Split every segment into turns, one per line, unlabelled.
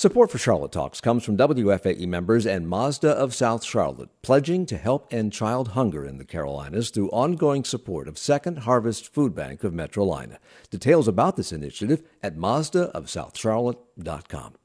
Support for Charlotte Talks comes from WFAE members and Mazda of South Charlotte, pledging to help end child hunger in the Carolinas through ongoing support of Second Harvest Food Bank of Metrolina. Details about this initiative at mazdaofsouthcharlotte.com.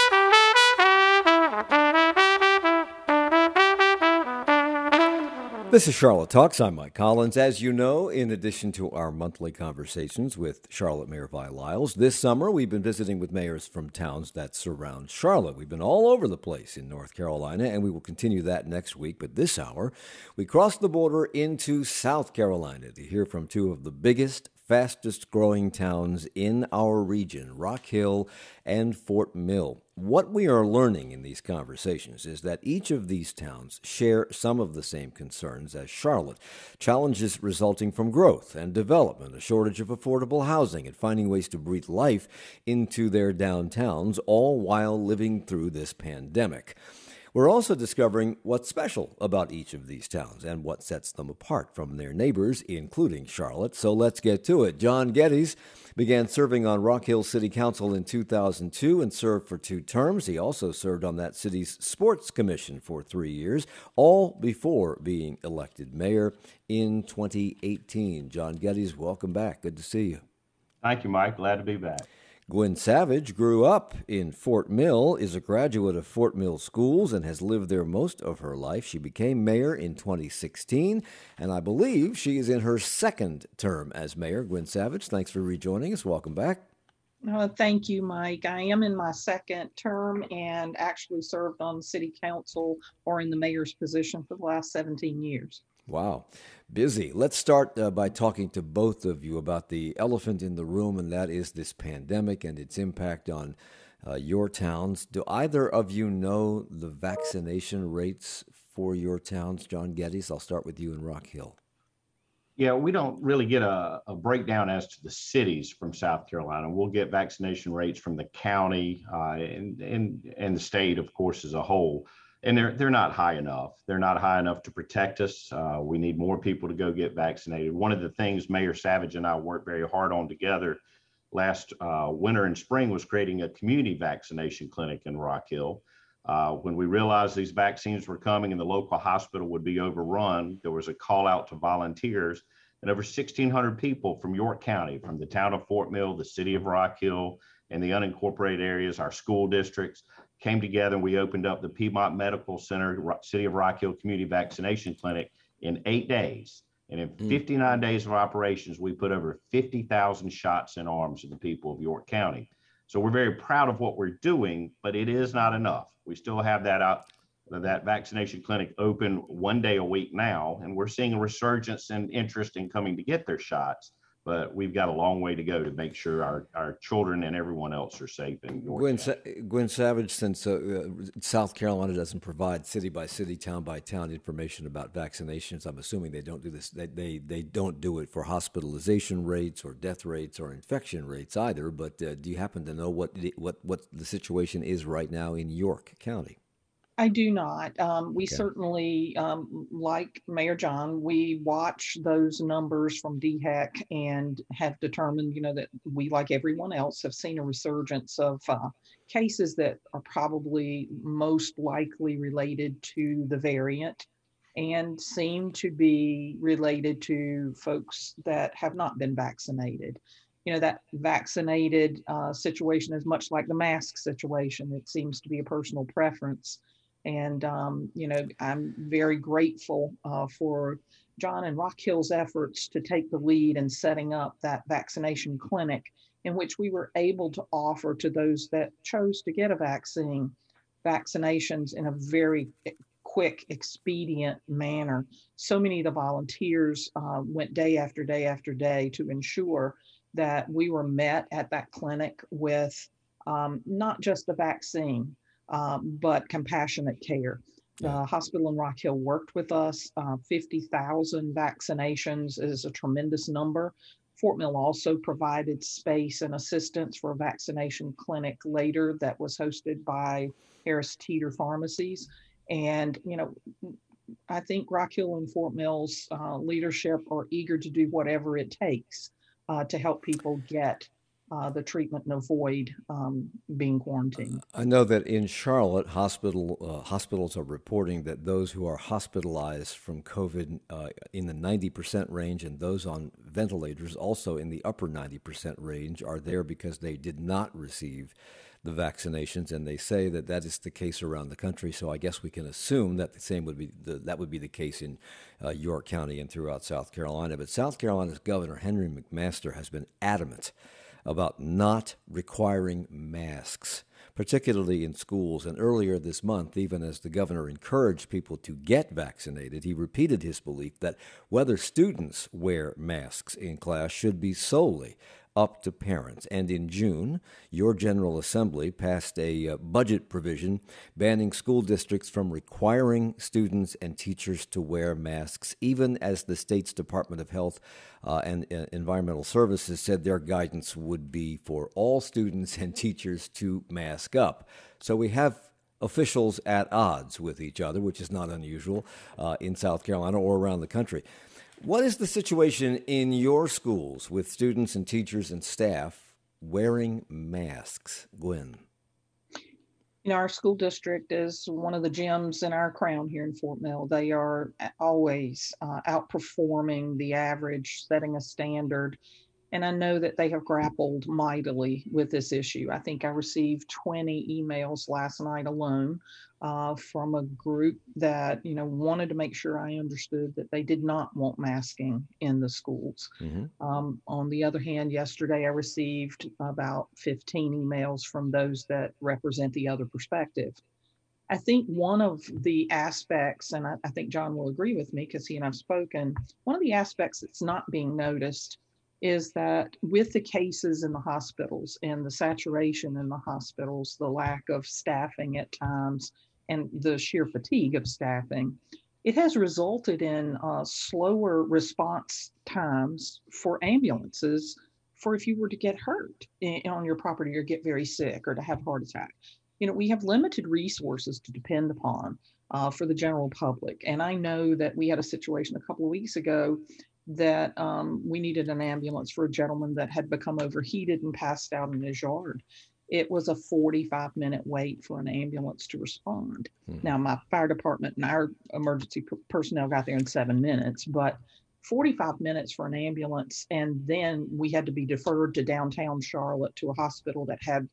This is Charlotte Talks. I'm Mike Collins. As you know, in addition to our monthly conversations with Charlotte Mayor Vi Lyles, this summer we've been visiting with mayors from towns that surround Charlotte. We've been all over the place in North Carolina, and we will continue that next week. But this hour, we cross the border into South Carolina to hear from two of the biggest, fastest growing towns in our region, Rock Hill and Fort Mill. What we are learning in these conversations is that each of these towns share some of the same concerns as Charlotte. Challenges resulting from growth and development, a shortage of affordable housing, and finding ways to breathe life into their downtowns, all while living through this pandemic. We're also discovering what's special about each of these towns and what sets them apart from their neighbors, including Charlotte. So let's get to it. John Geddes began serving on Rock Hill City Council in 2002 and served for 2 terms. He also served on that city's sports commission for 3 years, all before being elected mayor in 2018. John Geddes, welcome back. Good to see you.
Thank you, Mike. Glad to be back.
Gwen Savage grew up in Fort Mill, is a graduate of Fort Mill Schools, and has lived there most of her life. She became mayor in 2016, and I believe she is in her 2nd term as mayor. Gwen Savage, thanks for rejoining us. Welcome back.
Thank you, Mike. I am in my 2nd term and actually served on city council or in the mayor's position for the last 17 years.
Wow. Busy. Let's start by talking to both of you about the elephant in the room, and that is this pandemic and its impact on your towns. Do either of you know the vaccination rates for your towns? John Geddes, I'll start with you in Rock Hill.
Yeah, we don't really get a breakdown as to the cities from South Carolina. We'll get vaccination rates from the county and the state, of course, as a whole. And they're not high enough. They're not high enough to protect us. We need more people to go get vaccinated. One of the things Mayor Savage and I worked very hard on together last winter and spring was creating a community vaccination clinic in Rock Hill. When we realized these vaccines were coming and the local hospital would be overrun, there was a call out to volunteers, and over 1,600 people from York County, from the town of Fort Mill, the city of Rock Hill, and the unincorporated areas, our school districts, came together and we opened up the Piedmont Medical Center, City of Rock Hill Community Vaccination Clinic in 8 days. And in 59 days of operations, we put over 50,000 shots in arms of the people of York County. So we're very proud of what we're doing, but it is not enough. We still have that vaccination clinic open 1 day a week now, and we're seeing a resurgence in interest in coming to get their shots. But we've got a long way to go to make sure our children and everyone else are safe in York County.
Gwen Savage, since South Carolina doesn't provide city by city, town by town information about vaccinations, I'm assuming they don't do this. They don't do it for hospitalization rates or death rates or infection rates either. But do you happen to know what the situation is right now in York County?
I do not. We certainly, like Mayor John, we watch those numbers from DHEC and have determined, that we, like everyone else, have seen a resurgence of cases that are probably most likely related to the variant and seem to be related to folks that have not been vaccinated. That vaccinated situation is much like the mask situation. It seems to be a personal preference. And, I'm very grateful for John and Rock Hill's efforts to take the lead in setting up that vaccination clinic in which we were able to offer to those that chose to get a vaccinations in a very quick, expedient manner. So many of the volunteers went day after day after day to ensure that we were met at that clinic with not just the vaccine, but compassionate care. The hospital in Rock Hill worked with us. 50,000 vaccinations is a tremendous number. Fort Mill also provided space and assistance for a vaccination clinic later that was hosted by Harris Teeter Pharmacies. And, I think Rock Hill and Fort Mill's leadership are eager to do whatever it takes to help people get the treatment and avoid being quarantined.
I know that in Charlotte, hospitals are reporting that those who are hospitalized from COVID in the 90% range and those on ventilators also in the upper 90% range are there because they did not receive the vaccinations, and they say that that is the case around the country. So I guess we can assume that the same would be the case in York County and throughout South Carolina. But South Carolina's Governor Henry McMaster has been adamant about not requiring masks, particularly in schools. And earlier this month, even as the governor encouraged people to get vaccinated, he repeated his belief that whether students wear masks in class should be solely up to parents. And in June, your General Assembly passed a budget provision banning school districts from requiring students and teachers to wear masks, even as the state's Department of Health and Environmental Services said their guidance would be for all students and teachers to mask up. So we have officials at odds with each other, which is not unusual in South Carolina or around the country. What is the situation in your schools with students and teachers and staff wearing masks, Gwen?
Our school district is one of the gems in our crown here in Fort Mill. They are always outperforming the average, setting a standard. And I know that they have grappled mightily with this issue. I think I received 20 emails last night alone from a group that, wanted to make sure I understood that they did not want masking in the schools. Mm-hmm. On the other hand, yesterday I received about 15 emails from those that represent the other perspective. I think one of the aspects, and I think John will agree with me because he and I've spoken, one of the aspects that's not being noticed is that with the cases in the hospitals and the saturation in the hospitals, the lack of staffing at times, and the sheer fatigue of staffing, it has resulted in slower response times for ambulances for if you were to get hurt on your property or get very sick or to have a heart attack. We have limited resources to depend upon for the general public. And I know that we had a situation a couple of weeks ago that we needed an ambulance for a gentleman that had become overheated and passed out in his yard. It was a 45-minute wait for an ambulance to respond. Mm-hmm. Now, my fire department and our emergency personnel got there in 7 minutes, but 45 minutes for an ambulance, and then we had to be deferred to downtown Charlotte to a hospital that had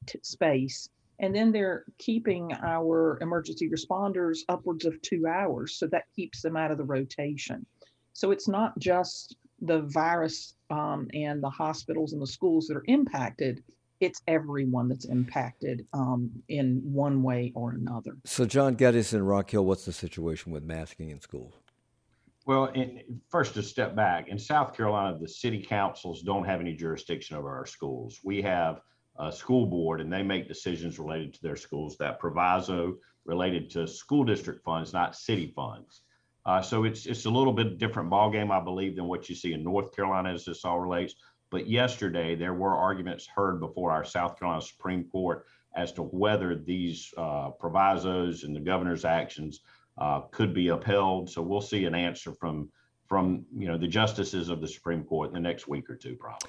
space. And then they're keeping our emergency responders upwards of 2 hours, so that keeps them out of the rotation. So it's not just the virus and the hospitals and the schools that are impacted. It's everyone that's impacted in one way or another.
So, John Geddes in Rock Hill, what's the situation with masking in schools?
Well, first, to step back, in South Carolina, the city councils don't have any jurisdiction over our schools. We have a school board, and they make decisions related to their schools. That proviso related to school district funds, not city funds. So it's a little bit different ballgame, I believe, than what you see in North Carolina as this all relates. But yesterday, there were arguments heard before our South Carolina Supreme Court as to whether these provisos and the governor's actions could be upheld. So we'll see an answer from the justices of the Supreme Court in the next week or two, probably.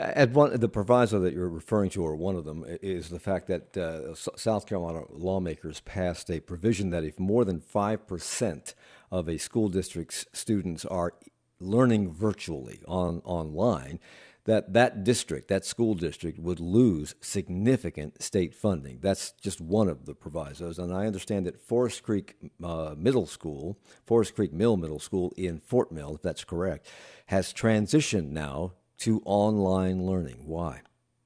The proviso that you're referring to, or one of them, is the fact that South Carolina lawmakers passed a provision that if more than 5% of a school district's students are learning virtually online, that school district would lose significant state funding. That's just one of the provisos. And I understand that Forest Creek Mill Middle School in Fort Mill, if that's correct, has transitioned now to online learning. Why?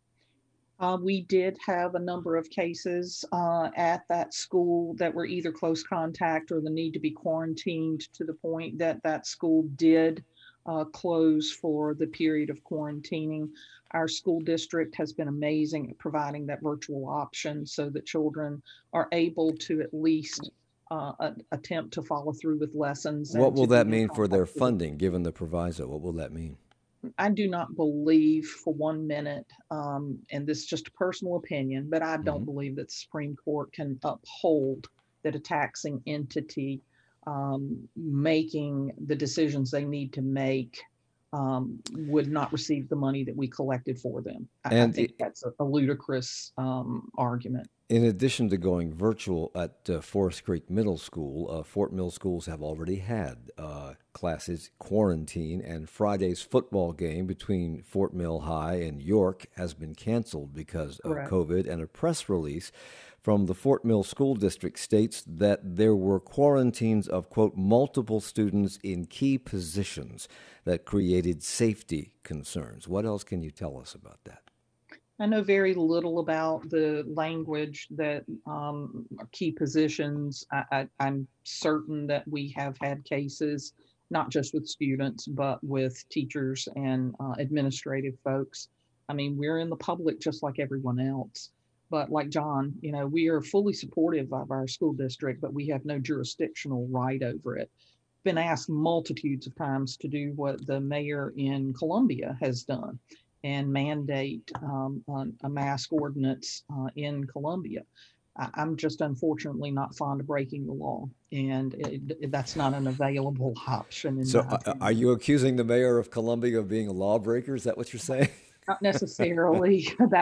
We did have a number of cases at that school that were either close contact or the need to be quarantined to the point that school did close for the period of quarantining. Our school district has been amazing at providing that virtual option so that children are able to at least attempt to follow through with lessons.
What will that mean for their funding, given the proviso? What will that mean?
I do not believe for 1 minute, and this is just a personal opinion, but I don't believe that the Supreme Court can uphold that a taxing entity making the decisions they need to make would not receive the money that we collected for them. I
And
think that's a ludicrous argument.
in addition to going virtual at Forest Creek Middle School, Fort Mill schools have already had classes quarantine, and Friday's football game between Fort Mill High and York has been canceled because of
Correct.
COVID. And a press release from the Fort Mill School District states that there were quarantines of, quote, multiple students in key positions that created safety concerns. What else can you tell us about that?
I know very little about the language that are key positions. I'm certain that we have had cases, not just with students, but with teachers and administrative folks. I mean, we're in the public just like everyone else. But like John, we are fully supportive of our school district, but we have no jurisdictional right over it. Been asked multitudes of times to do what the mayor in Columbia has done and mandate a mask ordinance in Columbia. I'm just unfortunately not fond of breaking the law, and that's not an available option.
So, are you accusing the mayor of Columbia of being a lawbreaker? Is that what you're saying?
Not necessarily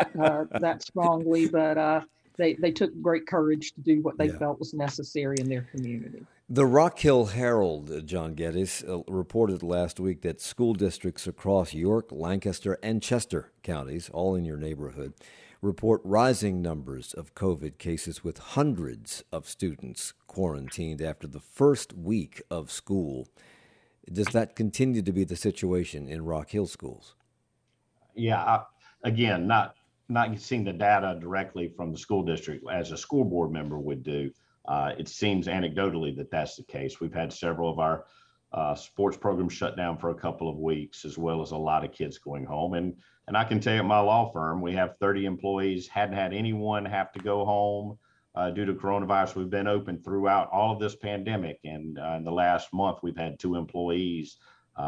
that strongly, but they took great courage to do what they felt was necessary in their community.
The Rock Hill Herald, John Geddes, reported last week that school districts across York, Lancaster, and Chester counties, all in your neighborhood, report rising numbers of COVID cases with hundreds of students quarantined after the first week of school. Does that continue to be the situation in Rock Hill schools?
Yeah, again, not seeing the data directly from the school district as a school board member would do. It seems anecdotally that that's the case. We've had several of our sports programs shut down for a couple of weeks, as well as a lot of kids going home. And I can tell you at my law firm, we have 30 employees, hadn't had anyone have to go home due to coronavirus. We've been open throughout all of this pandemic. And in the last month, we've had 2 employees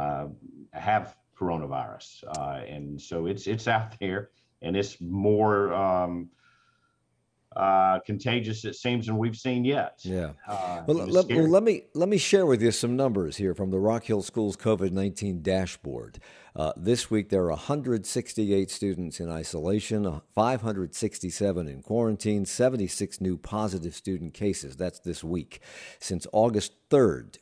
have coronavirus. And so it's out there, and it's more contagious, it seems, than we've seen yet.
Yeah. Let me share with you some numbers here from the Rock Hill Schools COVID-19 dashboard. This week there are 168 students in isolation, 567 in quarantine, 76 new positive student cases. That's this week. Since August 3rd,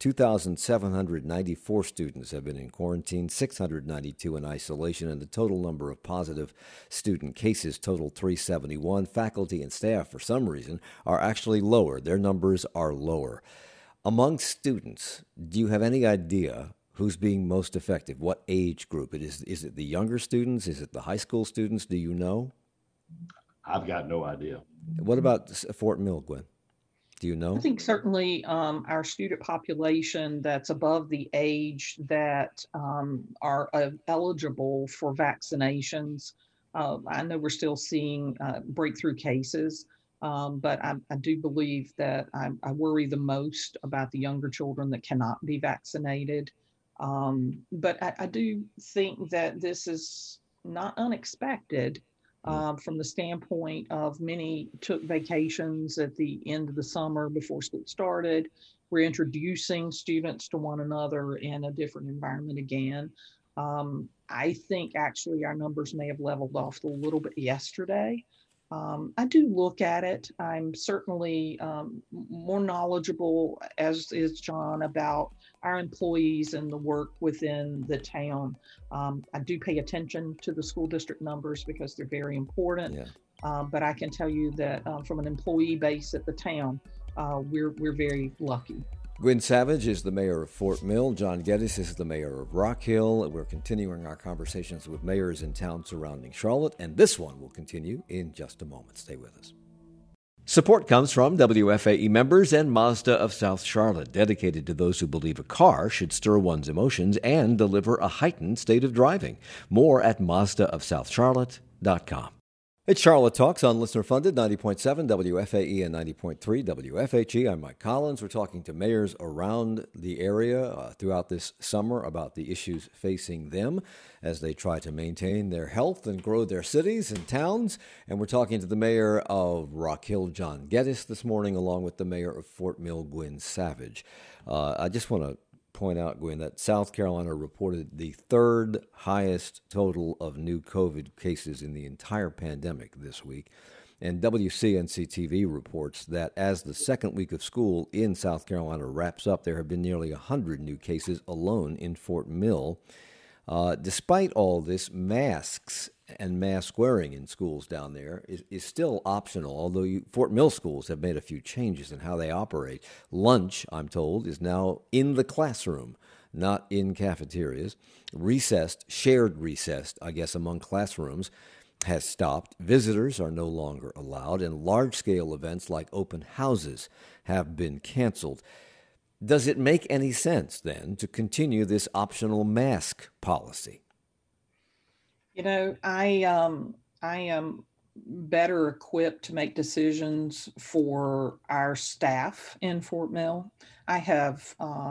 2,794 students have been in quarantine, 692 in isolation, and the total number of positive student cases total 371. Faculty and staff, for some reason, are actually lower. Their numbers are lower. Among students, do you have any idea who's being most effective? What age group it is? Is it the younger students? Is it the high school students? Do you know?
I've got no idea.
What about Fort Mill, Gwen? Do you know?
I think certainly our student population that's above the age that are eligible for vaccinations. I know we're still seeing breakthrough cases, but I do believe that I worry the most about the younger children that cannot be vaccinated. But I do think that this is not unexpected. From the standpoint of many took vacations at the end of the summer before school started. We're introducing students to one another in a different environment again. I think actually our numbers may have leveled off a little bit yesterday. I do look at it. I'm certainly more knowledgeable, as is John, about our employees and the work within the town. I do pay attention to the school district numbers because they're very important. Yeah. But I can tell you that from an employee base at the town, we're very lucky.
Gwen Savage is the mayor of Fort Mill. John Geddes is the mayor of Rock Hill. We're continuing our conversations with mayors in towns surrounding Charlotte, and this one will continue in just a moment. Stay with us. Support comes from WFAE members and Mazda of South Charlotte, dedicated to those who believe a car should stir one's emotions and deliver a heightened state of driving. More at MazdaofSouthCharlotte.com. It's Charlotte Talks on listener-funded 90.7 WFAE and 90.3 WFHE. I'm Mike Collins. We're talking to mayors around the area throughout this summer about the issues facing them as they try to maintain their health and grow their cities and towns. And we're talking to the mayor of Rock Hill, John Geddes, this morning, along with the mayor of Fort Mill, Gwen Savage. I just want to point out, Gwen, that South Carolina reported the third highest total of new COVID cases in the entire pandemic this week. And WCNC TV reports that as the second week of school in South Carolina wraps up, there have been nearly 100 new cases alone in Fort Mill. Despite all this, masks and mask wearing in schools down there is still optional, although Fort Mill schools have made a few changes in how they operate. Lunch, I'm told, is now in the classroom, not in cafeterias. Shared recessed, I guess, among classrooms has stopped. Visitors are no longer allowed, and large-scale events like open houses have been canceled. Does it make any sense, then, to continue this optional mask policy?
I am better equipped to make decisions for our staff in Fort Mill. I have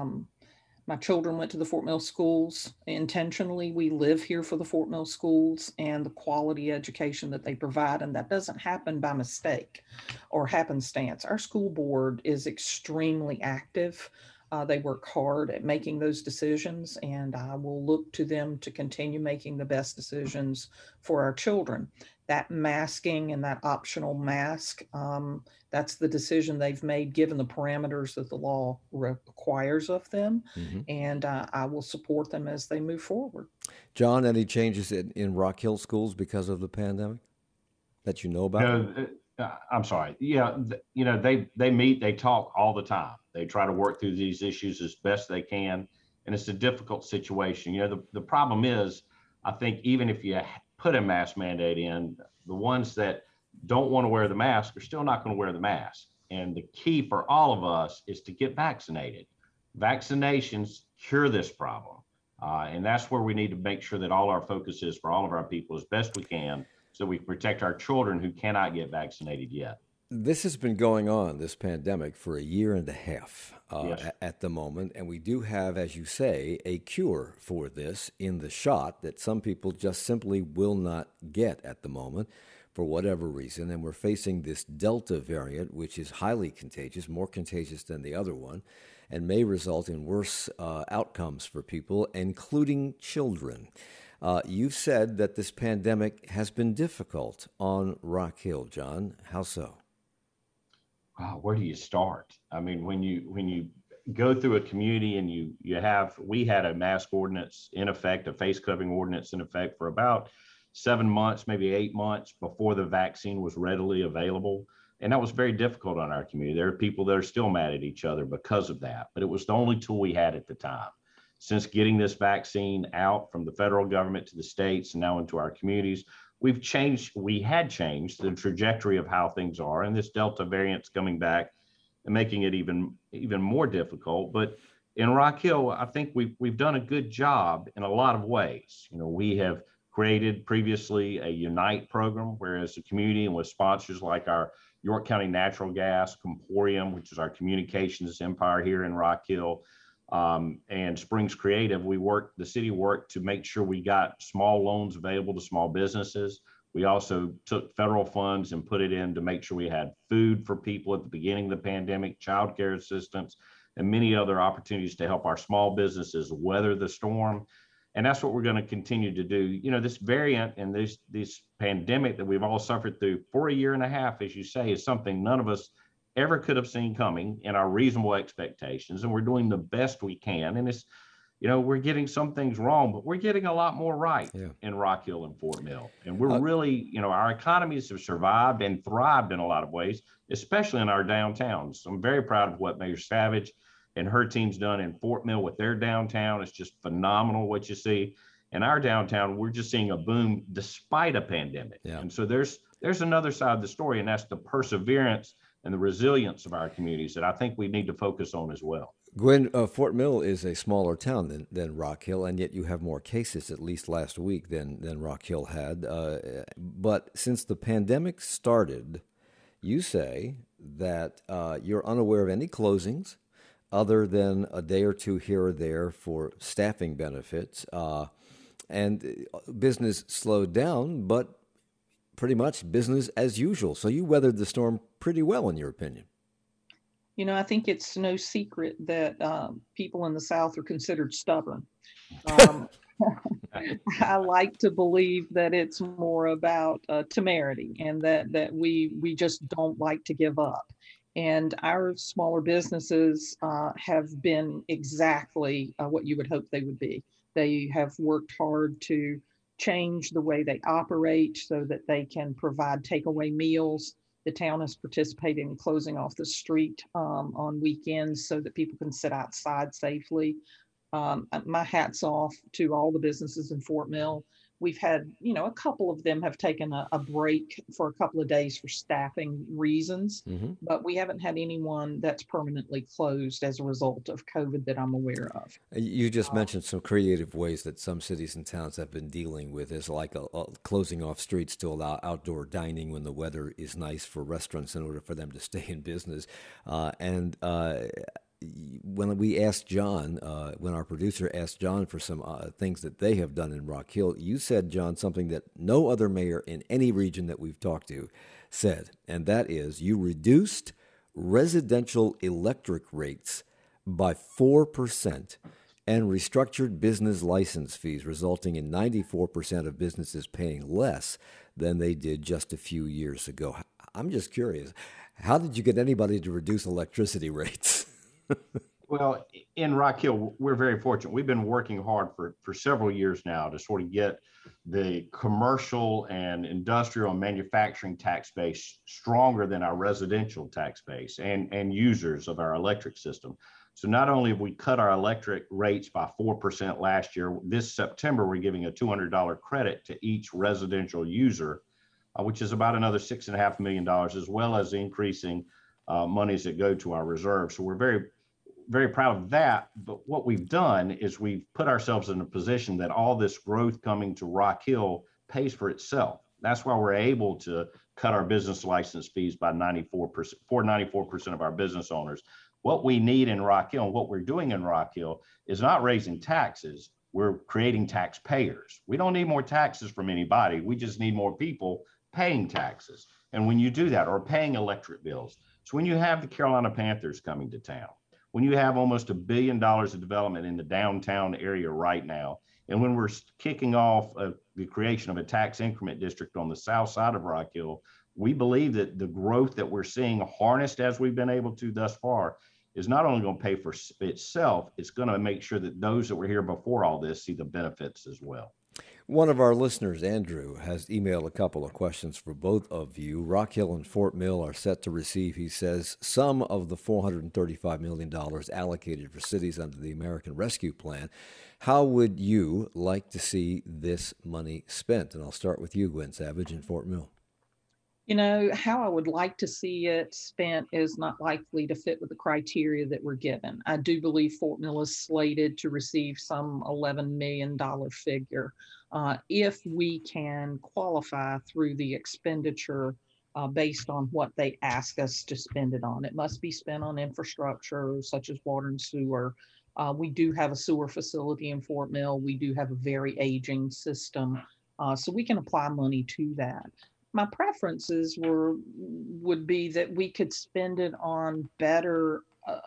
my children went to the Fort Mill schools intentionally. We live here for the Fort Mill schools and the quality education that they provide, and that doesn't happen by mistake or happenstance. Our school board is extremely active. They work hard at making those decisions, and I will look to them to continue making the best decisions for our children. That masking and that optional mask, that's the decision they've made given the parameters that the law requires of them. Mm-hmm. And I will support them as they move forward.
John, any changes in Rock Hill schools because of the pandemic that you know about?
I'm sorry. Yeah, they meet, they talk all the time. They try to work through these issues as best they can, and it's a difficult situation. The problem is, I think even if you put a mask mandate in, the ones that don't want to wear the mask are still not going to wear the mask. And the key for all of us is to get vaccinated. Vaccinations cure this problem, and that's where we need to make sure that all our focus is for all of our people as best we can, so we protect our children who cannot get vaccinated yet.
This has been going on, this pandemic, for a year and a half
Yes.
at the moment. And we do have, as you say, a cure for this in the shot that some people just simply will not get at the moment for whatever reason. And we're facing this Delta variant, which is highly contagious, more contagious than the other one, and may result in worse outcomes for people, including children. You've said that this pandemic has been difficult on Rock Hill, John. How so?
Wow, where do you start? I mean, when you go through a community and we had a mask ordinance in effect, a face covering ordinance in effect for about 7 months, maybe 8 months before the vaccine was readily available. And that was very difficult on our community. There are people that are still mad at each other because of that, but it was the only tool we had at the time. Since getting this vaccine out from the federal government to the states and now into our communities, we had changed the trajectory of how things are. And this Delta variant's coming back and making it even more difficult. But in Rock Hill, I think we've done a good job in a lot of ways. We have created previously a Unite program, where as a community and with sponsors like our York County Natural Gas, Comporium, which is our communications empire here in Rock Hill, and Springs Creative, the city worked to make sure we got small loans available to small businesses. We also took federal funds and put it in to make sure we had food for people at the beginning of the pandemic, childcare assistance, and many other opportunities to help our small businesses weather the storm. And that's what we're going to continue to do. This variant and this pandemic that we've all suffered through for a year and a half, as you say, is something none of us ever could have seen coming in our reasonable expectations. And we're doing the best we can. And it's, we're getting some things wrong, but we're getting a lot more right in Rock Hill and Fort Mill. And we're really, our economies have survived and thrived in a lot of ways, especially in our downtowns. So I'm very proud of what Mayor Savage and her team's done in Fort Mill with their downtown. It's just phenomenal what you see. In our downtown, we're just seeing a boom despite a pandemic. Yeah. And so there's another side of the story, and that's the perseverance and the resilience of our communities that I think we need to focus on as well.
Gwen, Fort Mill is a smaller town than Rock Hill, and yet you have more cases, at least last week, than Rock Hill had. But since the pandemic started, you say that you're unaware of any closings other than a day or two here or there for staffing benefits, and business slowed down, but pretty much business as usual. So you weathered the storm pretty well, in your opinion.
I think it's no secret that people in the South are considered stubborn. Um, I like to believe that it's more about temerity, and that we just don't like to give up. And our smaller businesses have been exactly what you would hope they would be. They have worked hard to change the way they operate so that they can provide takeaway meals. The town has participated in closing off the street on weekends so that people can sit outside safely. My hat's off to all the businesses in Fort Mill. We've had, a couple of them have taken a break for a couple of days for staffing reasons,
Hmm.
but we haven't had anyone that's permanently closed as a result of COVID that I'm aware of.
You just mentioned some creative ways that some cities and towns have been dealing with. Is like closing off streets to allow outdoor dining when the weather is nice for restaurants in order for them to stay in business. And when we asked John, when our producer asked John for some things that they have done in Rock Hill, you said, John, something that no other mayor in any region that we've talked to said, and that is you reduced residential electric rates by 4% and restructured business license fees, resulting in 94% of businesses paying less than they did just a few years ago. I'm just curious, how did you get anybody to reduce electricity rates?
Well, in Rock Hill, we're very fortunate. We've been working hard for several years now to sort of get the commercial and industrial and manufacturing tax base stronger than our residential tax base and users of our electric system. So not only have we cut our electric rates by 4% last year, this September, we're giving a $200 credit to each residential user, which is about another $6.5 million, as well as increasing monies that go to our reserves. So we're very proud of that. But what we've done is we've put ourselves in a position that all this growth coming to Rock Hill pays for itself. That's why we're able to cut our business license fees by 94% for 94% of our business owners. What we need in Rock Hill and what we're doing in Rock Hill is not raising taxes. We're creating taxpayers. We don't need more taxes from anybody. We just need more people paying taxes. And when you do that, or paying electric bills, so when you have the Carolina Panthers coming to town, when you have almost $1 billion of development in the downtown area right now, and when we're kicking off the creation of a tax increment district on the south side of Rock Hill, we believe that the growth that we're seeing harnessed as we've been able to thus far is not only going to pay for itself, it's going to make sure that those that were here before all this see the benefits as well.
One of our listeners, Andrew, has emailed a couple of questions for both of you. Rock Hill and Fort Mill are set to receive, he says, some of the $435 million allocated for cities under the American Rescue Plan. How would you like to see this money spent? And I'll start with you, Gwen Savage, in Fort Mill.
How I would like to see it spent is not likely to fit with the criteria that we're given. I do believe Fort Mill is slated to receive some $11 million figure. If we can qualify through the expenditure based on what they ask us to spend it on. It must be spent on infrastructure such as water and sewer. We do have a sewer facility in Fort Mill. We do have a very aging system. So we can apply money to that. My preferences would be that we could spend it on better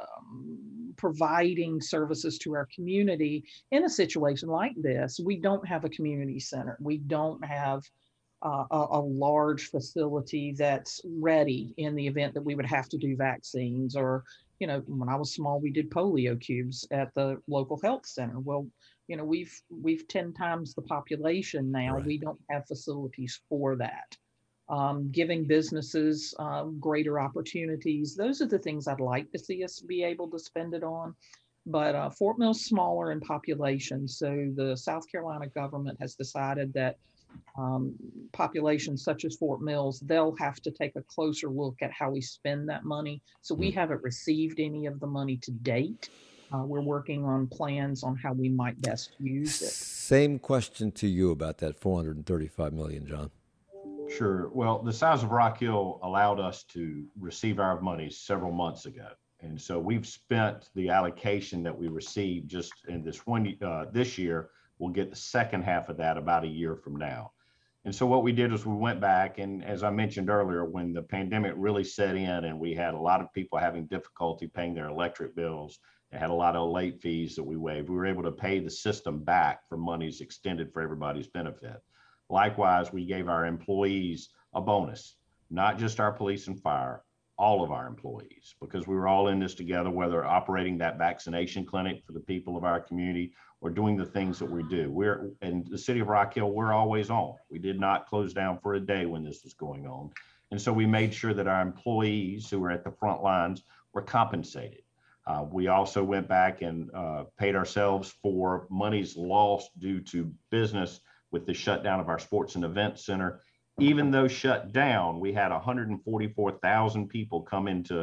providing services to our community in a situation like this. We don't have a community center. We don't have a large facility that's ready in the event that we would have to do vaccines or, when I was small, we did polio cubes at the local health center. Well, we've 10 times the population now.
Right.
We don't have facilities for that. Giving businesses greater opportunities. Those are the things I'd like to see us be able to spend it on. But Fort Mill's smaller in population, so the South Carolina government has decided that populations such as Fort Mills, they'll have to take a closer look at how we spend that money. So we haven't received any of the money to date. We're working on plans on how we might best use it.
Same question to you about that $435 million, John.
Sure. Well, the size of Rock Hill allowed us to receive our money several months ago. And so we've spent the allocation that we received just in this year. We'll get the second half of that about a year from now. And so what we did is we went back, and as I mentioned earlier, when the pandemic really set in and we had a lot of people having difficulty paying their electric bills, they had a lot of late fees that we waived. We were able to pay the system back for monies extended for everybody's benefit. Likewise, we gave our employees a bonus, not just our police and fire, all of our employees, because we were all in this together, whether operating that vaccination clinic for the people of our community or doing the things that we do. We're in the city of Rock Hill, we're always on. We did not close down for a day when this was going on. And so we made sure that our employees who were at the front lines were compensated. We also went back and paid ourselves for monies lost due to business with the shutdown of our sports and event center. Even though shut down, we had 144,000 people come into,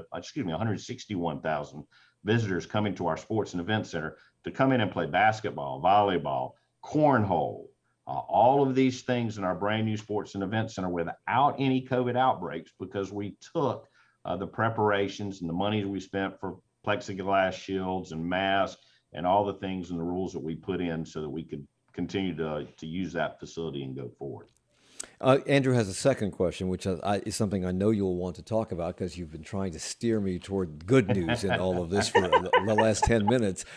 161,000 visitors come into our sports and event center to come in and play basketball, volleyball, cornhole, all of these things in our brand new sports and event center without any COVID outbreaks, because we took the preparations and the money we spent for plexiglass shields and masks and all the things and the rules that we put in so that we could continue to use that facility and go forward.
Andrew has a second question, which is something I know you'll want to talk about because you've been trying to steer me toward good news in all of this for the last 10 minutes.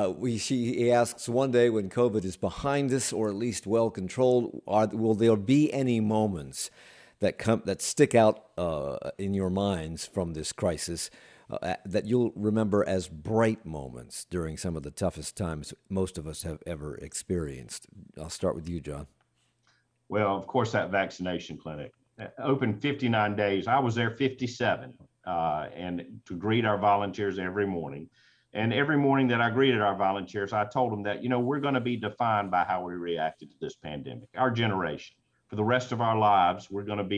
He asks, one day when COVID is behind us or at least well controlled, will there be any moments that stick out in your minds from this crisis that you'll remember as bright moments during some of the toughest times most of us have ever experienced? I'll start with you, John.
Well, of course, that vaccination clinic opened 59 days. I was there 57 and to greet our volunteers every morning. And every morning that I greeted our volunteers, I told them that, we're going to be defined by how we reacted to this pandemic, our generation. For the rest of our lives, we're going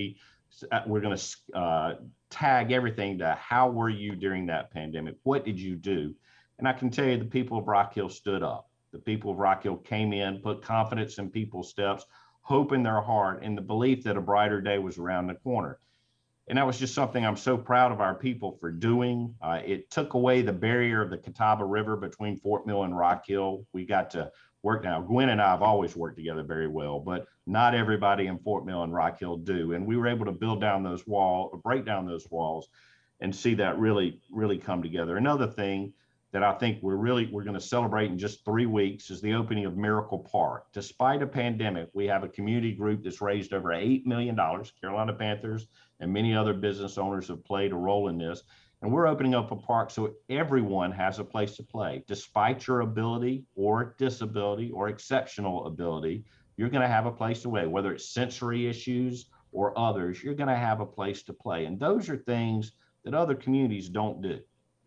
to tag everything to how were you during that pandemic? What did you do? And I can tell you the people of Rock Hill stood up. The people of Rock Hill came in, put confidence in people's steps, hope in their heart, and the belief that a brighter day was around the corner. And that was just something I'm so proud of our people for doing. It took away the barrier of the Catawba River between Fort Mill and Rock Hill. We got to work now. Gwen and I have always worked together very well, but not everybody in Fort Mill and Rock Hill do. And we were able to break down those walls and see that really, really come together. Another thing that I think we're going to celebrate in just 3 weeks is the opening of Miracle Park. Despite a pandemic, we have a community group that's raised over $8 million. Carolina Panthers and many other business owners have played a role in this. And we're opening up a park so everyone has a place to play. Despite your ability or disability or exceptional ability, you're going to have a place to play, whether it's sensory issues or others, you're going to have a place to play. And those are things that other communities don't do.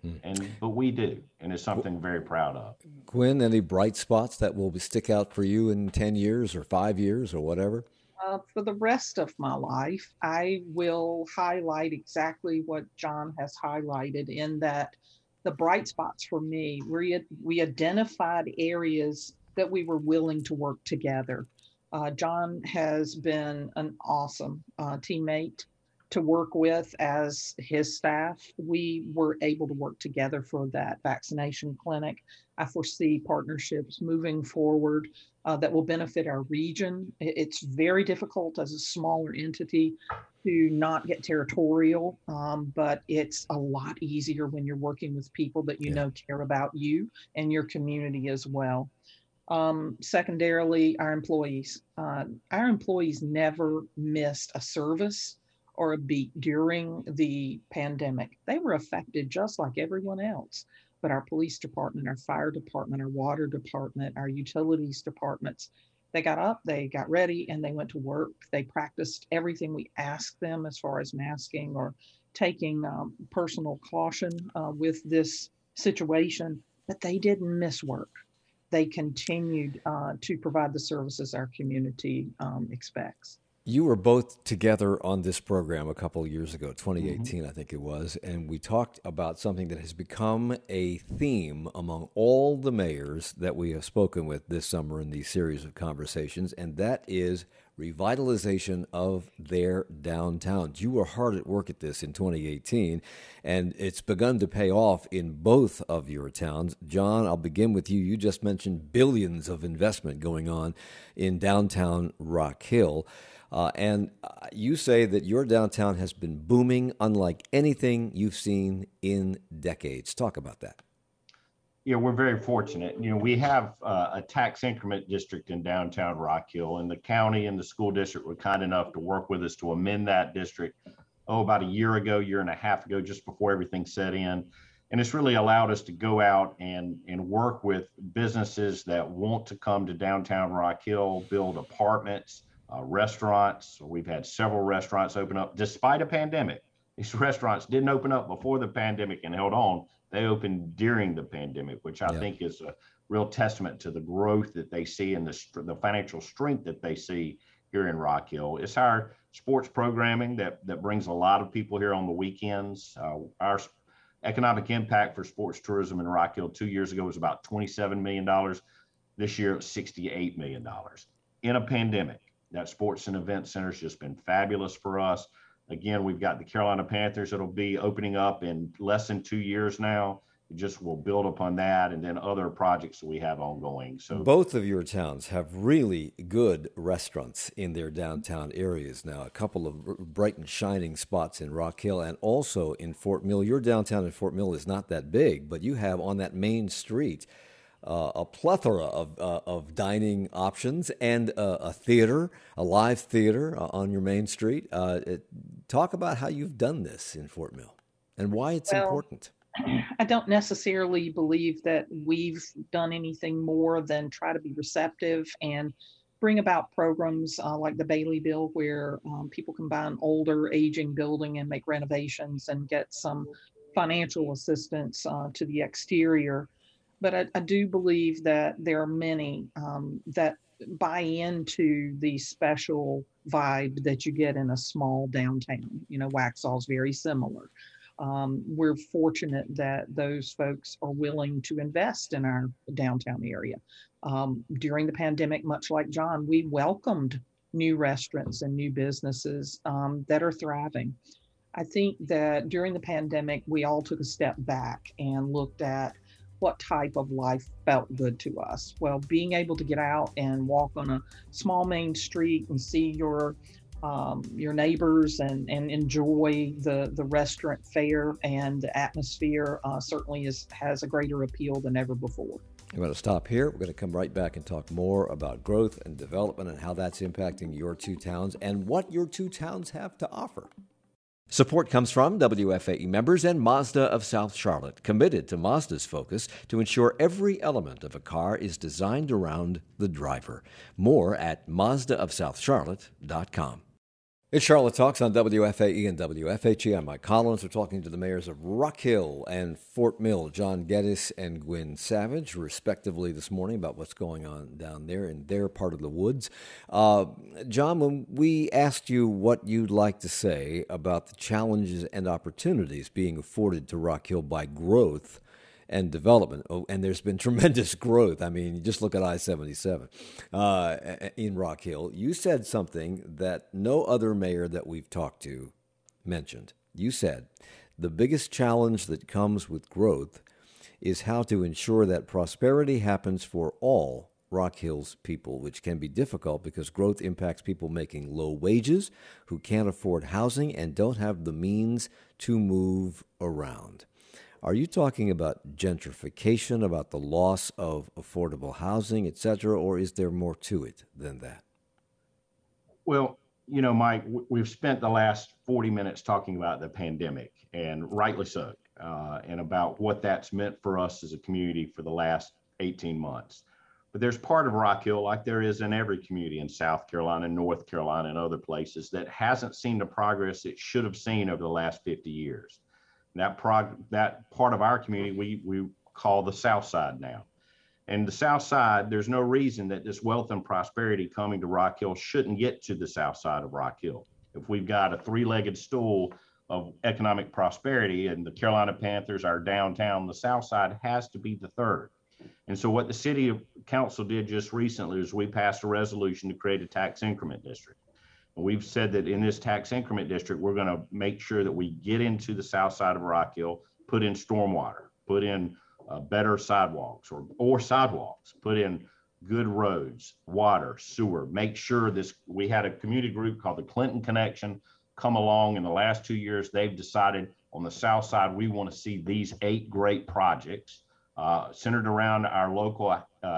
But we do, and it's something very proud of.
Gwen, any bright spots that will stick out for you in 10 years or 5 years or whatever?
For the rest of my life, I will highlight exactly what John has highlighted, in that the bright spots for me, we identified areas that we were willing to work together. John has been an awesome teammate to work with as his staff. We were able to work together for that vaccination clinic. I foresee partnerships moving forward that will benefit our region. It's very difficult as a smaller entity to not get territorial, but it's a lot easier when you're working with people that you know care about you and your community as well. Secondarily, our employees. Our employees never missed a service or a beat during the pandemic. They were affected just like everyone else, but our police department, our fire department, our water department, our utilities departments, they got up, they got ready, and they went to work. They practiced everything we asked them as far as masking or taking personal caution with this situation, but they didn't miss work. They continued to provide the services our community expects.
You were both together on this program a couple of years ago, 2018, I think it was, and we talked about something that has become a theme among all the mayors that we have spoken with this summer in these series of conversations, and that is revitalization of their downtowns. You were hard at work at this in 2018, and it's begun to pay off in both of your towns. John, I'll begin with you. You just mentioned billions of investment going on in downtown Rock Hill. And you say that your downtown has been booming unlike anything you've seen in decades. Talk about that.
We're very fortunate. We have a tax increment district in downtown Rock Hill, and the county and the school district were kind enough to work with us to amend that district, about a year and a half ago, just before everything set in. And it's really allowed us to go out and work with businesses that want to come to downtown Rock Hill, build apartments, restaurants. We've had several restaurants open up despite a pandemic. These restaurants didn't open up before the pandemic and held on. They opened during the pandemic, which I think is a real testament to the growth that they see and the financial strength that they see here in Rock Hill. It's our sports programming that brings a lot of people here on the weekends. Our economic impact for sports tourism in Rock Hill 2 years ago was about $27 million. This year, it's $68 million. In a pandemic, that sports and event center has just been fabulous for us. Again, we've got the Carolina Panthers that'll be opening up in less than 2 years now. It just will build upon that, and then other projects that we have ongoing. So
both of your towns have really good restaurants in their downtown areas now. A couple of bright and shining spots in Rock Hill and also in Fort Mill. Your downtown in Fort Mill is not that big, but you have on that main street a plethora of dining options and a theater, a live theater on your main street. Talk about how you've done this in Fort Mill and why it's important.
I don't necessarily believe that we've done anything more than try to be receptive and bring about programs like the Bailey Bill, where people can buy an older, aging building and make renovations and get some financial assistance to the exterior. But I do believe that there are many that buy into the special vibe that you get in a small downtown. Waxhaw is very similar. We're fortunate that those folks are willing to invest in our downtown area. During the pandemic, much like John, we welcomed new restaurants and new businesses that are thriving. I think that during the pandemic, we all took a step back and looked at what type of life felt good to us. Well, being able to get out and walk on a small main street and see your neighbors and enjoy the restaurant fare and the atmosphere certainly has a greater appeal than ever before.
I'm going to stop here. We're going to come right back and talk more about growth and development and how that's impacting your two towns and what your two towns have to offer. Support comes from WFAE members and Mazda of South Charlotte, committed to Mazda's focus to ensure every element of a car is designed around the driver. More at MazdaofSouthCharlotte.com. It's Charlotte Talks on WFAE and WFHE. I'm Mike Collins. We're talking to the mayors of Rock Hill and Fort Mill, John Geddes and Gwen Savage, respectively, this morning about what's going on down there in their part of the woods. John, when we asked you what you'd like to say about the challenges and opportunities being afforded to Rock Hill by growth and development, and there's been tremendous growth. I mean, just look at I-77 in Rock Hill. You said something that no other mayor that we've talked to mentioned. You said the biggest challenge that comes with growth is how to ensure that prosperity happens for all Rock Hill's people, which can be difficult because growth impacts people making low wages, who can't afford housing, and don't have the means to move around. Are you talking about gentrification, about the loss of affordable housing, et cetera, or is there more to it than that?
Well, Mike, we've spent the last 40 minutes talking about the pandemic, and rightly so, and about what that's meant for us as a community for the last 18 months. But there's part of Rock Hill, like there is in every community in South Carolina, North Carolina, and other places, that hasn't seen the progress it should have seen over the last 50 years. That part of our community we call the South Side now. And the South Side, there's no reason that this wealth and prosperity coming to Rock Hill shouldn't get to the South Side of Rock Hill. If we've got a three-legged stool of economic prosperity and the Carolina Panthers are downtown, the South Side has to be the third. And so what the city council did just recently is we passed a resolution to create a tax increment district. We've said that in this tax increment district, we're going to make sure that we get into the south side of Rock Hill, put in stormwater, put in better sidewalks or sidewalks, put in good roads, water, sewer, make sure this, we had a community group called the Clinton Connection come along in the last 2 years. They've decided on the south side, we want to see these 8 great projects centered around our local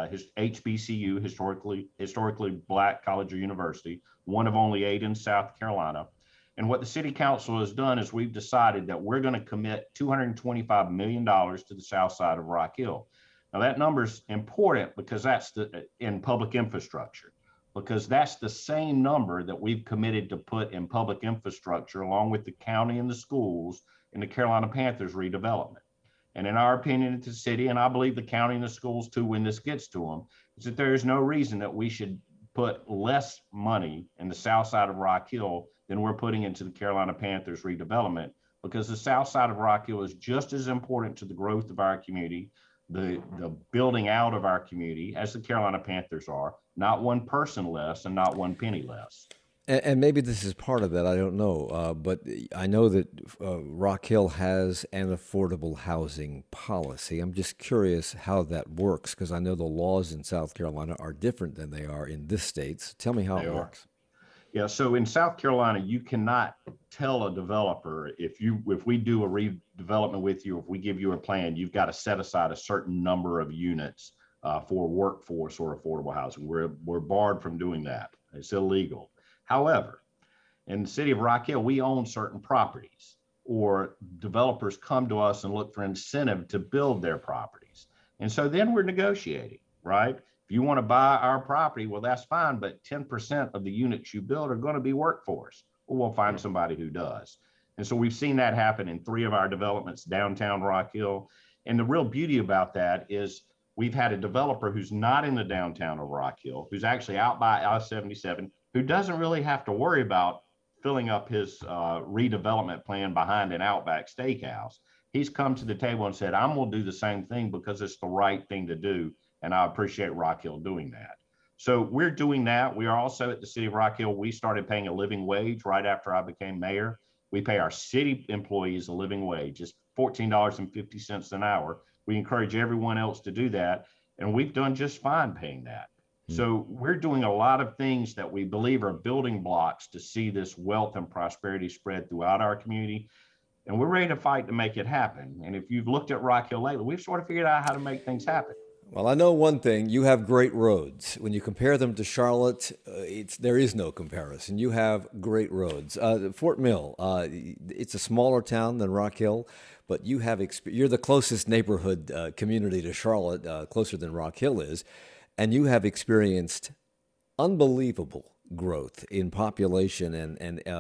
HBCU, historically Black college or university, one of only 8 in South Carolina. And what the city council has done is we've decided that we're going to commit $225 million to the south side of Rock Hill. Now that number is important because that's in public infrastructure, because that's the same number that we've committed to put in public infrastructure along with the county and the schools in the Carolina Panthers redevelopment. And in our opinion at the city, and I believe the county and the schools too, when this gets to them, is that there is no reason that we should put less money in the south side of Rock Hill than we're putting into the Carolina Panthers redevelopment, because the south side of Rock Hill is just as important to the growth of our community, the building out of our community, as the Carolina Panthers are, not one person less and not one penny less.
And maybe this is part of that, I don't know. But I know that Rock Hill has an affordable housing policy. I'm just curious how that works, because I know the laws in South Carolina are different than they are in this state. So tell me how it works.
Yeah, so in South Carolina, you cannot tell a developer if we do a redevelopment with you, if we give you a plan, you've got to set aside a certain number of units for workforce or affordable housing. We're barred from doing that. It's illegal. However, in the city of Rock Hill, we own certain properties, or developers come to us and look for incentive to build their properties. And so then we're negotiating, right? If you want to buy our property, well, that's fine, but 10% of the units you build are going to be workforce. Well, we'll find somebody who does. And so we've seen that happen in 3 of our developments downtown Rock Hill. And the real beauty about that is we've had a developer who's not in the downtown of Rock Hill, who's actually out by I-77, who doesn't really have to worry about filling up his redevelopment plan behind an Outback Steakhouse. He's come to the table and said, I'm going to do the same thing because it's the right thing to do. And I appreciate Rock Hill doing that. So we're doing that. We are also at the city of Rock Hill. We started paying a living wage right after I became mayor. We pay our city employees a living wage, just $14.50 an hour. We encourage everyone else to do that. And we've done just fine paying that. So we're doing a lot of things that we believe are building blocks to see this wealth and prosperity spread throughout our community. And we're ready to fight to make it happen. And if you've looked at Rock Hill lately, we've sort of figured out how to make things happen.
Well, I know one thing. You have great roads. When you compare them to Charlotte, there is no comparison. You have great roads. Fort Mill, it's a smaller town than Rock Hill, but you're the closest neighborhood community to Charlotte, closer than Rock Hill is. And you have experienced unbelievable growth in population and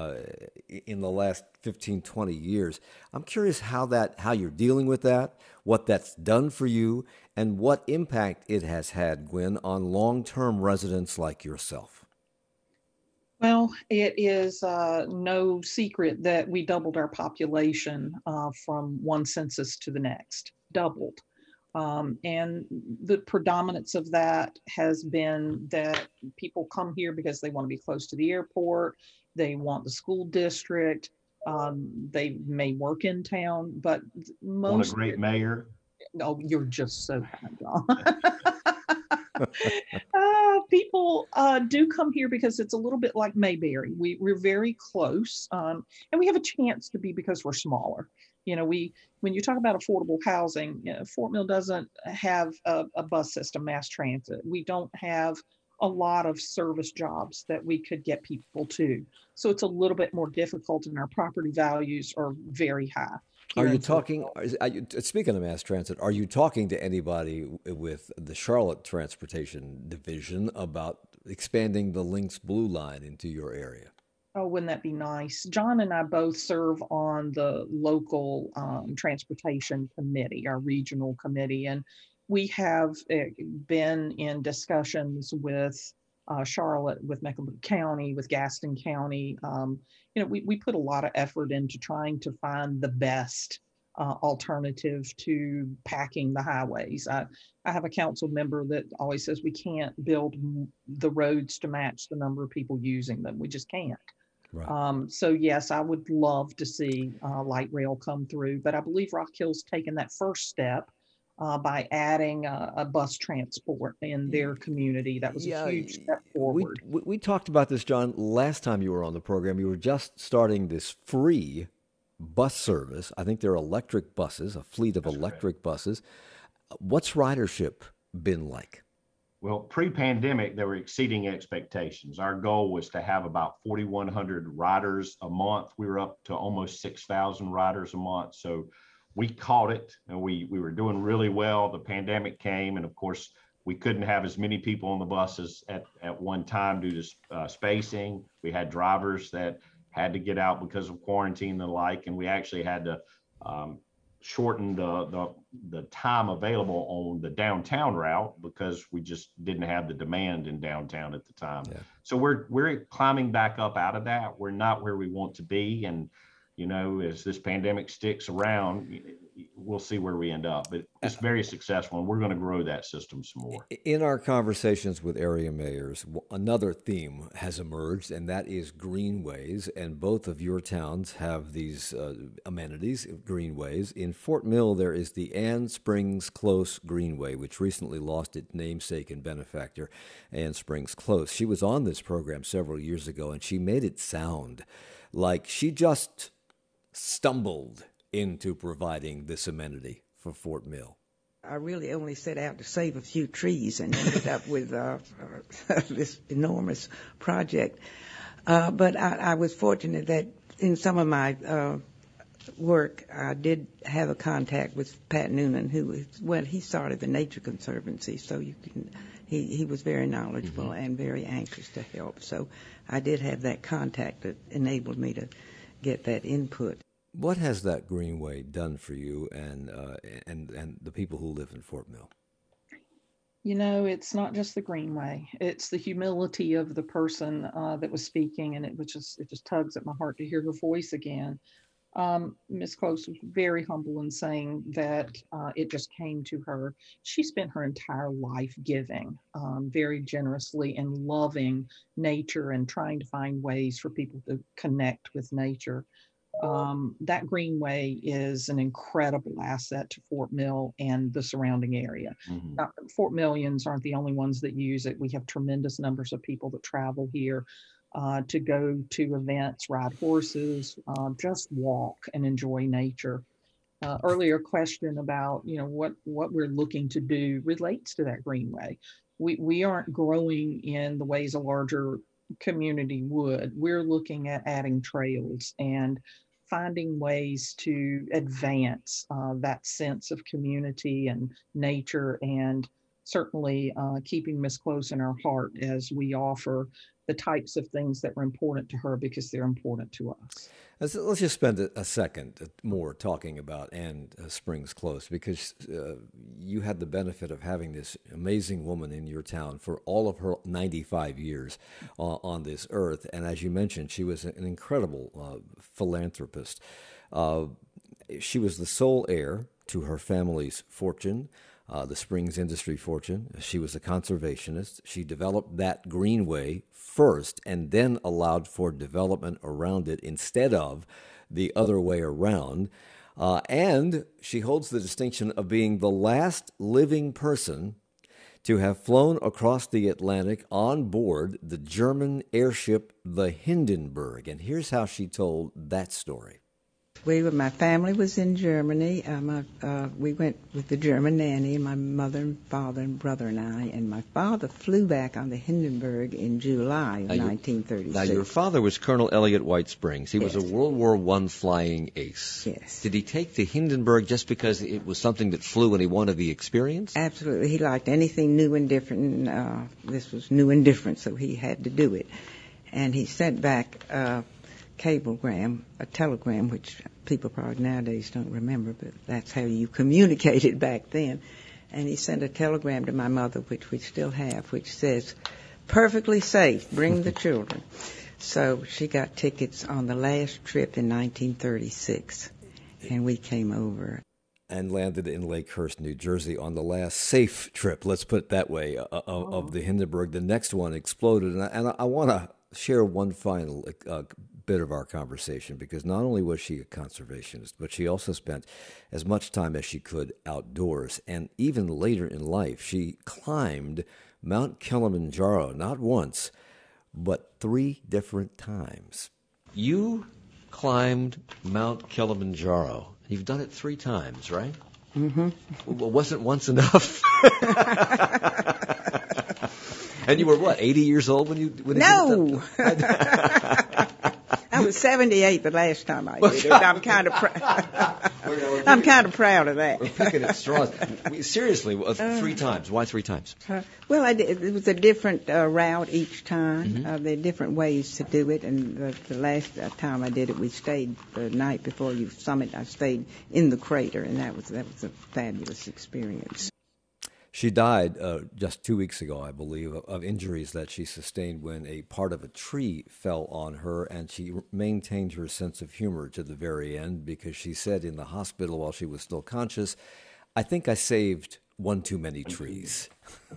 in the last 15, 20 years. I'm curious how you're dealing with that, what that's done for you, and what impact it has had, Gwen, on long-term residents like yourself.
Well, it is no secret that we doubled our population from one census to the next, doubled. And the predominance of that has been that people come here because they want to be close to the airport, they want the school district, they may work in town, but most—
Want a great mayor?
Oh, you're just so kind, John. People do come here because it's a little bit like Mayberry. We're very close, and we have a chance to be because we're smaller. You know, when you talk about affordable housing, Fort Mill doesn't have a bus system, mass transit. We don't have a lot of service jobs that we could get people to. So it's a little bit more difficult, and our property values are very high.
Are you talking, speaking of mass transit, are you talking to anybody with the Charlotte Transportation Division about expanding the Lynx Blue Line into your area?
Oh, wouldn't that be nice? John and I both serve on the local transportation committee, our regional committee, and we have been in discussions with Charlotte, with Mecklenburg County, with Gaston County. We put a lot of effort into trying to find the best alternative to packing the highways. I have a council member that always says we can't build the roads to match the number of people using them. We just can't. Right. So yes, I would love to see light rail come through, but I believe Rock Hill's taken that first step. by adding a bus transport in their community. That was a
Yeah,
huge step
we,
forward.
we we talked about this, John, last time you were on the program. You were just starting this free bus service. I think they're electric buses, a fleet of
That's correct.
electric buses. What's ridership been like?
Well, pre-pandemic, they were exceeding expectations. Our goal was to have about 4,100 riders a month. We were up to almost 6,000 riders a month. So we caught it, and we were doing really well. The pandemic came, and of course, we couldn't have as many people on the buses at one time due to spacing. We had drivers that had to get out because of quarantine and the like, and we actually had to um, shorten the time available on the downtown route because we just didn't have the demand in downtown at the time.
Yeah.
So we're climbing back up out of that. We're not where we want to be, and as this pandemic sticks around, we'll see where we end up. But it's very successful, and we're going to grow that system some more.
In our conversations with area mayors, another theme has emerged, and that is greenways. And both of your towns have these amenities, greenways. In Fort Mill, there is the Ann Springs Close Greenway, which recently lost its namesake and benefactor, Ann Springs Close. She was on this program several years ago, and she made it sound like she just stumbled into providing this amenity for Fort Mill.
I really only set out to save a few trees and ended up with this enormous project. But I was fortunate that in some of my work, I did have a contact with Pat Noonan, he started the Nature Conservancy, so he was very knowledgeable and very anxious to help. So I did have that contact that enabled me to get that input.
What has that greenway done for you and the people who live in Fort Mill?
It's not just the greenway; it's the humility of the person that was speaking, and it just tugs at my heart to hear her voice again. Ms. Close was very humble in saying that it just came to her. She spent her entire life giving very generously and loving nature and trying to find ways for people to connect with nature. That greenway is an incredible asset to Fort Mill and the surrounding area.
Mm-hmm.
Now, Fort Millians aren't the only ones that use it. We have tremendous numbers of people that travel here to go to events, ride horses, just walk and enjoy nature. Earlier question about what we're looking to do relates to that greenway. We aren't growing in the ways a larger community would. We're looking at adding trails and finding ways to advance that sense of community and nature, and certainly keeping Miss Close in our heart as we offer the types of things that were important to her because they're important to us.
Let's just spend a second more talking about Ann Springs Close, because you had the benefit of having this amazing woman in your town for all of her 95 years on this earth. And as you mentioned, she was an incredible philanthropist. She was the sole heir to her family's fortune, the Springs industry fortune. She was a conservationist. She developed that greenway first and then allowed for development around it instead of the other way around. And she holds the distinction of being the last living person to have flown across the Atlantic on board the German airship, the Hindenburg. And here's how she told that story.
My family was in Germany. We went with the German nanny, my mother and father and brother and I. And my father flew back on the Hindenburg in July of 1936.
Now, your father was Colonel Elliot White Springs. He was
Yes.
a World War I flying ace.
Yes.
Did he take the Hindenburg just because it was something that flew and he wanted the experience?
Absolutely. He liked anything new and different. And, this was new and different, so he had to do it. And he sent back a telegram, which people probably nowadays don't remember, but that's how you communicated back then. And he sent a telegram to my mother, which we still have, which says, "Perfectly safe, bring the children." So she got tickets on the last trip in 1936, and we came over.
And landed in Lakehurst, New Jersey on the last safe trip, let's put it that way, of the Hindenburg. The next one exploded. And I want to share one final bit of our conversation, because not only was she a conservationist, but she also spent as much time as she could outdoors. And even later in life, she climbed Mount Kilimanjaro not once, but 3 different times.
You climbed Mount Kilimanjaro. You've done it 3 times, right?
Mm-hmm.
Well, wasn't once enough? And you were what, 80 years old when you
No. I was 78 the last time I did it. I'm kind of I'm kind of proud of that.
We're picking at straws. Seriously, 3 times. Why 3 times?
Well, it was a different route each time.
Mm-hmm.
There are different ways to do it. And the last time I did it, we stayed the night before you summit. I stayed in the crater, and that was a fabulous experience.
She died just 2 weeks ago, I believe, of injuries that she sustained when a part of a tree fell on her, and she maintained her sense of humor to the very end, because she said in the hospital while she was still conscious, "I think I saved one too many trees."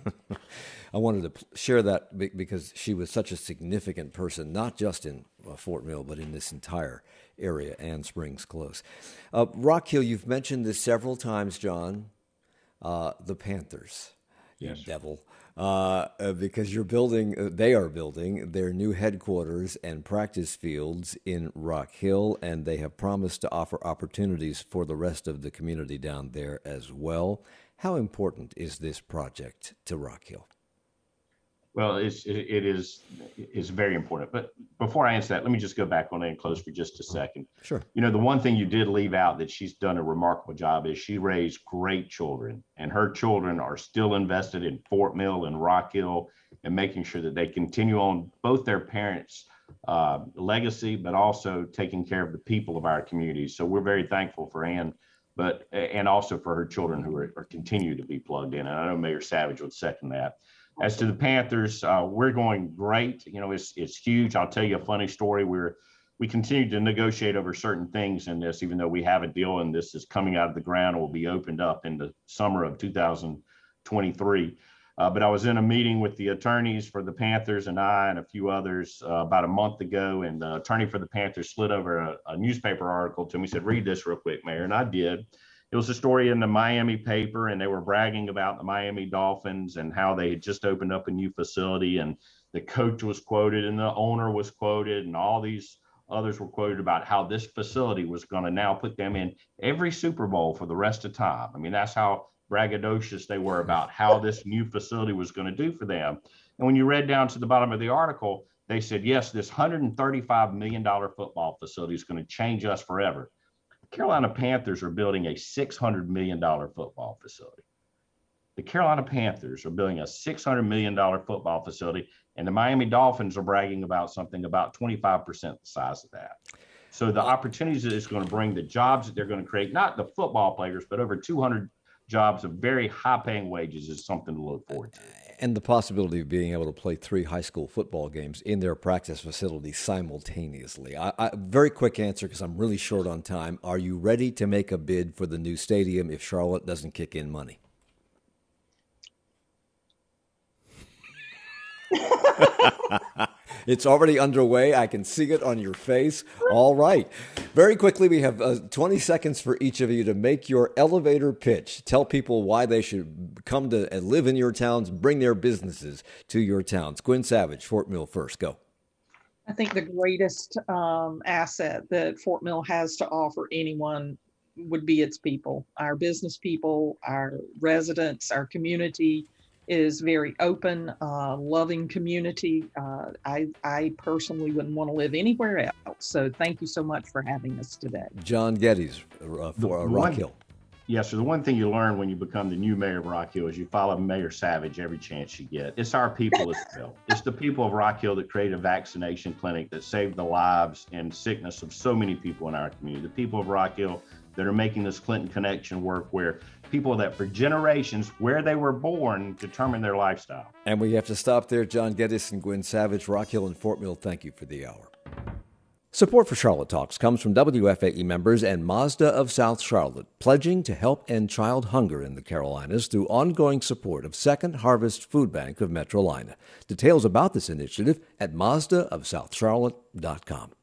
I wanted to share that because she was such a significant person, not just in Fort Mill, but in this entire area and Springs Close. Rock Hill, you've mentioned this several times, John. The Panthers,
yes,
you devil, because they are building their new headquarters and practice fields in Rock Hill, and they have promised to offer opportunities for the rest of the community down there as well. How important is this project to Rock Hill?
Well, it is very important. But before I answer that, let me just go back on it and close for just a second.
Sure.
You know, the one thing you did leave out that she's done a remarkable job is she raised great children, and her children are still invested in Fort Mill and Rock Hill, and making sure that they continue on both their parents' legacy, but also taking care of the people of our community. So we're very thankful for Ann, and also for her children who are continue to be plugged in. And I know Mayor Savage would second that. As to the Panthers, we're going great. You know, it's huge. I'll tell you a funny story. We continue to negotiate over certain things in this, even though we have a deal and this is coming out of the ground and will be opened up in the summer of 2023. But I was in a meeting with the attorneys for the Panthers and I and a few others about a month ago, and the attorney for the Panthers slid over a newspaper article to me, said, "Read this real quick, Mayor," and I did. It was a story in the Miami paper, and they were bragging about the Miami Dolphins and how they had just opened up a new facility, and the coach was quoted and the owner was quoted, and all these others were quoted about how this facility was going to now put them in every Super Bowl for the rest of time. I mean, that's how braggadocious they were about how this new facility was going to do for them. And when you read down to the bottom of the article, they said, yes, this $135 million football facility is going to change us forever. Carolina Panthers are building a $600 million football facility. The Carolina Panthers are building a $600 million football facility, and the Miami Dolphins are bragging about something about 25% the size of that. So the opportunities that it's going to bring, the jobs that they're going to create, not the football players, but over 200 jobs of very high-paying wages is something to look forward to.
And the possibility of being able to play 3 high school football games in their practice facility simultaneously. Very quick answer, because I'm really short on time. Are you ready to make a bid for the new stadium if Charlotte doesn't kick in money? It's already underway. I can see it on your face. All right. Very quickly, we have 20 seconds for each of you to make your elevator pitch. Tell people why they should come to and live in your towns, bring their businesses to your towns. Gwen Savage, Fort Mill first. Go.
I think the greatest asset that Fort Mill has to offer anyone would be its people, our business people, our residents, our community is very open, loving community. I personally wouldn't want to live anywhere else. So thank you so much for having us today.
John Geddes for Rock Hill.
Yes, so the one thing you learn when you become the new mayor of Rock Hill is you follow Mayor Savage every chance you get. It's our people as well. It's the people of Rock Hill that created a vaccination clinic that saved the lives and sickness of so many people in our community. The people of Rock Hill that are making this Clinton Connection work, where people that for generations, where they were born, determine their lifestyle.
And we have to stop there. John Geddes and Gwen Savage, Rock Hill and Fort Mill, thank you for the hour. Support for Charlotte Talks comes from WFAE members and Mazda of South Charlotte, pledging to help end child hunger in the Carolinas through ongoing support of Second Harvest Food Bank of Metrolina. Details about this initiative at mazdaofsouthcharlotte.com.